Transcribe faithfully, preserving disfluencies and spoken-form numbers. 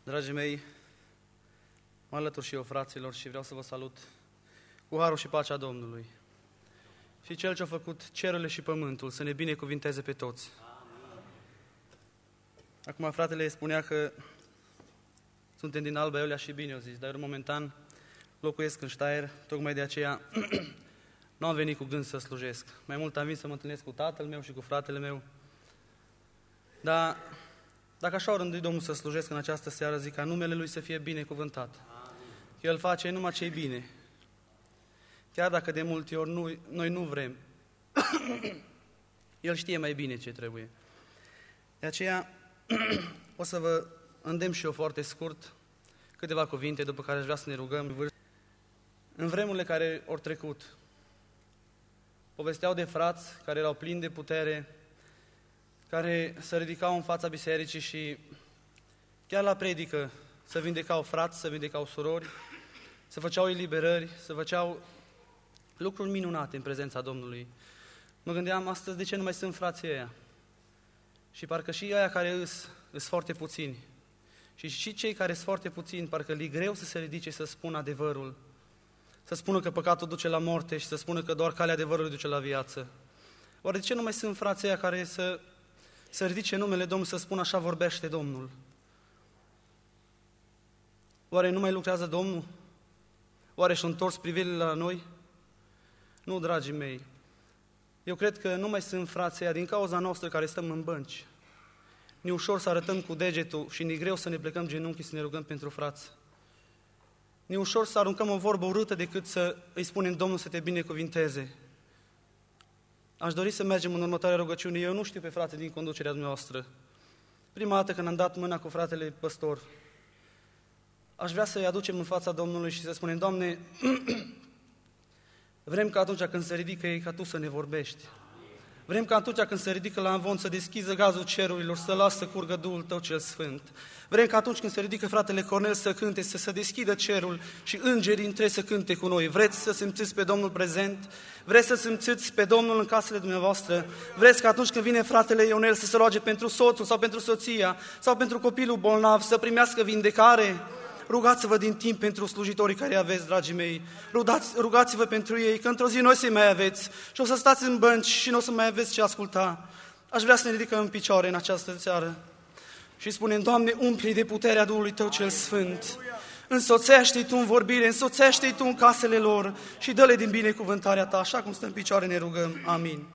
Dragii mei, mă alătur și eu, fraților, și vreau să vă salut cu harul și pacea Domnului. Și Cel ce-a făcut cerurile și pământul să ne binecuvinteze pe toți. Acum fratele spunea că suntem din Alba Iulia și bine, o zis, dar eu momentan locuiesc în Steyr, tocmai de aceea nu am venit cu gând să slujesc. Mai mult am venit să mă întâlnesc cu tatăl meu și cu fratele meu. Dar dacă așa o rânduit Domnul să slujesc în această seară, zic ca numele Lui să fie binecuvântat. Că El face numai ce-i bine. Chiar dacă de multe ori nu, noi nu vrem, El știe mai bine ce trebuie. De aceea o să vă îndemn și eu foarte scurt câteva cuvinte, după care aș vrea să ne rugăm. În vremurile care au trecut, povesteau de frați care erau plini de putere, care se ridicau în fața bisericii și chiar la predică se vindecau frați, se vindecau surori, se făceau eliberări, se făceau lucruri minunate în prezența Domnului. Mă gândeam astăzi de ce nu mai sunt frații ăia. Și parcă și aia care îs, îs foarte puțini. Și și cei care sunt foarte puțini, parcă li greu să se ridice să spună adevărul. Să spună că păcatul duce la moarte și să spună că doar calea adevărului duce la viață. Oare de ce nu mai sunt frații ăia care să, să ridice numele Domnului, să spună așa vorbește Domnul? Oare nu mai lucrează Domnul? Oare și-a întors privirile la noi? Nu, dragii mei. Eu cred că nu mai sunt frații ăia din cauza noastră care stăm în bănci. Ne ușor să arătăm cu degetul și ne greu să ne plecăm genunchii să ne rugăm pentru frați. Ne ușor să aruncăm o vorbă urâtă decât să îi spunem Domnul să te binecuvinteze. Aș dori să mergem în următoarea rugăciune. Eu nu știu pe frate din conducerea dumneavoastră. Prima dată când am dat mâna cu fratele păstor, aș vrea să-i aducem în fața Domnului și să spunem, Doamne, vrem ca atunci când se ridică ei, ca Tu să ne vorbești. Vrem ca atunci când se ridică la învon să deschiză gazul cerurilor, să lasă să curgă Duhul Tău cel Sfânt. Vrem ca atunci când se ridică fratele Cornel să cânte, să se deschidă cerul și îngerii între să cânte cu noi. Vreți să simțiți pe Domnul prezent? Vreți să simțiți pe Domnul în casele dumneavoastră? Vreți ca atunci când vine fratele Ionel să se roage pentru soțul sau pentru soția sau pentru copilul bolnav să primească vindecare? Rugați-vă din timp pentru slujitorii care aveți, dragii mei. Rugați, rugați-vă pentru ei, că într-o zi noi să-i mai aveți și o să stați în bănci și nu o să mai aveți ce asculta. Aș vrea să ne ridicăm în picioare în această seară și spunem, Doamne, umple-i de puterea Duhului Tău cel Sfânt. Însoțește-i Tu în vorbire, însoțește-i Tu în casele lor și dă-le din binecuvântarea Ta, așa cum stăm în picioare, ne rugăm. Amin.